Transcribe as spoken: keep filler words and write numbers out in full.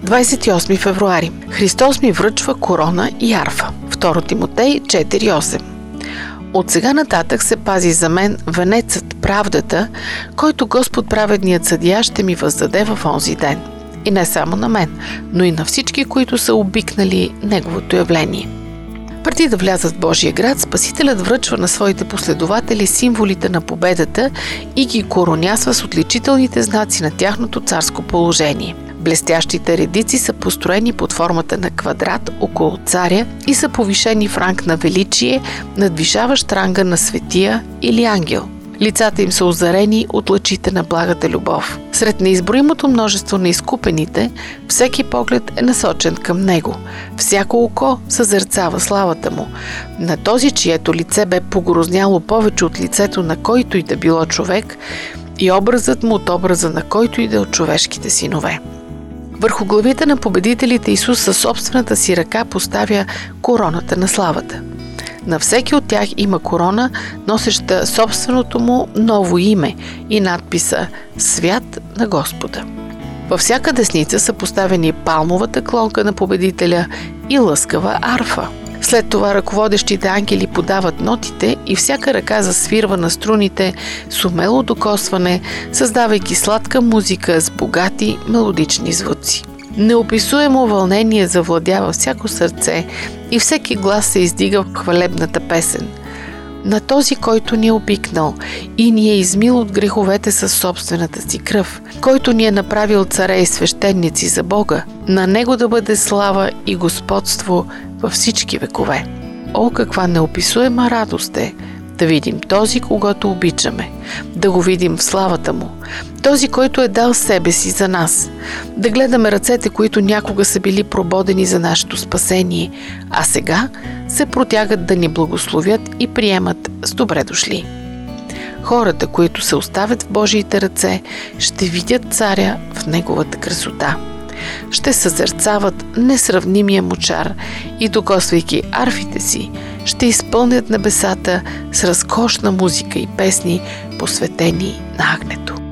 двадесет и осми февруари. Христос ми връчва корона и арфа. втори Тимотей четири осем. От сега нататък се пази за мен венецът, правдата, който Господ праведният съдия ще ми въздаде в онзи ден. И не само на мен, но и на всички, които са обикнали Неговото явление. Преди да влязат в Божия град, Спасителят връчва на своите последователи символите на победата и ги коронясва с отличителните знаци на тяхното царско положение. Блестящите редици са построени под формата на квадрат около царя и са повишени в ранг на величие, надвишаващ ранга на светия или ангел. Лицата им са озарени от лъчите на благата любов. Сред неизброимото множество на изкупените, всеки поглед е насочен към Него. Всяко око съзерцава славата Му. На този, чието лице бе погрозняло повече от лицето на който и да било човек, и образът му от образа на който и да от човешките синове. Върху главите на победителите Исус със собствената си ръка поставя короната на славата. На всеки от тях има корона, носеща собственото му ново име и надписа «Свят на Господа». Във всяка десница са поставени палмовата клонка на победителя и лъскава арфа. След това ръководещите ангели подават нотите и всяка ръка засвирва на струните с умело докосване, създавайки сладка музика с богати мелодични звуци. Неописуемо вълнение завладява всяко сърце и всеки глас се издига в хвалебната песен. На този, който ни е опикнал и ни е измил от греховете със собствената си кръв, който ни е направил царе и свещеници за Бога, на Него да бъде слава и господство във всички векове. О, каква неописуема радост е да видим този, когото обичаме, да го видим в славата му, този, който е дал себе си за нас, да гледаме ръцете, които някога са били прободени за нашето спасение, а сега се протягат да ни благословят и приемат с добре дошли. Хората, които се оставят в Божиите ръце, ще видят царя в неговата красота. Ще съзерцават несравнимия му чар и, докосвайки арфите си, ще изпълнят небесата с разкошна музика и песни, посветени на Агнето.